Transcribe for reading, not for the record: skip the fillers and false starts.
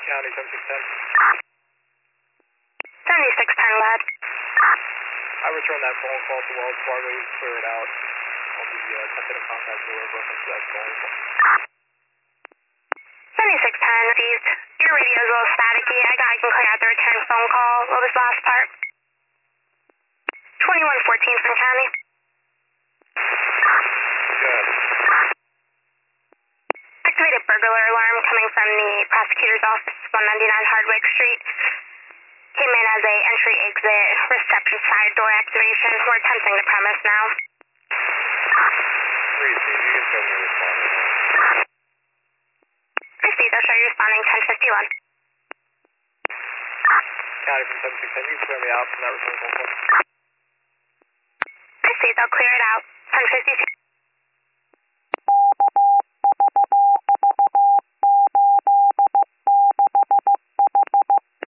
County 7610. 7610, go ahead. I returned that phone call to Wells Fargo. You clear it out. I'll be tentative contact with reference to that phone call. 7610, received. Your radio is a little staticky. I can clear out the return phone call. What was the last part? 2114 from County. Good. Activated burglar alarm coming from the prosecutor's office, 199 Hardwick Street. Came in as a entry-exit reception side door activation. We're attempting the premise now. Receive. You can show me responding. Received. I'll show you responding 1051. County from 7610. You can clear me out from that return phone call. Received. I'll clear it out. 1052.